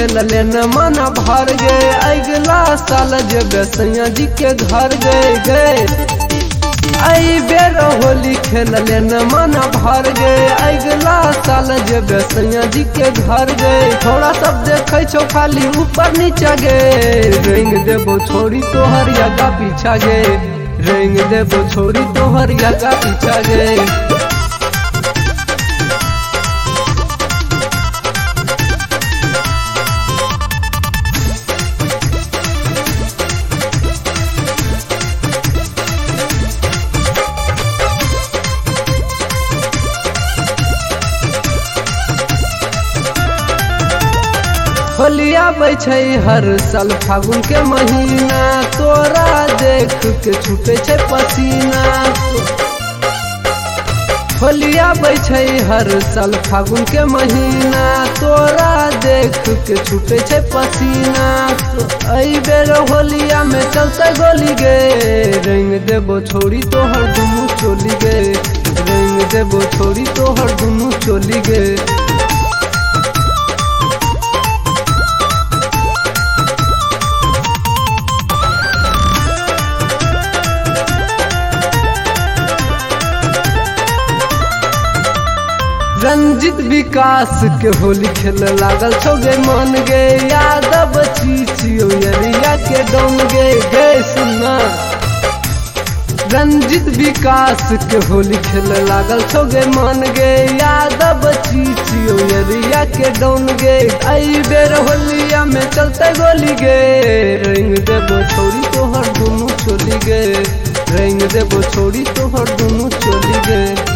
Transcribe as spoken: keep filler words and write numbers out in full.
खेल लेना मना भर गए। अगला साल जब सैया जी के घर गए गए आई बेर होली खेल लेना मना भर गए। अगला साल जब सैया जी के घर गए थोड़ा सब देखे छो खाली ऊपर नीचा गे। रेंग देबो छोड़ी तोहर यगा पीछा गे। रेंग देबो छोड़ी तोहर यगा पीछा गे। होलिया बैठे हर साल फागुन के महीना तोरा देख के छूटे छे पसीना। होलिया बैठे हर साल फागुन के महीना तोरा देख के छूटे छे पसीना। आई बेर होलिया में चलते गोली गे। रेंग देबो छोड़ी तोहर दुनू चोली गे। रेंग देबो छोड़ी तोहर दुनू चोली गे। रंजित विकास के होली खेल लागल छो गे मन गे। यादव चीचियो यरिया के डोन गे गे सुना। रंजित विकास के होली खेल लागल छो गे मन गे। यादव चीचियो यरिया के डोन गे। आई बेर होलिया में चलते गोली गे। रेंग देबो छोड़ी तोहर दुनू चोली गे। रेंग देबो छोड़ी तोहर दुनू चोली गे।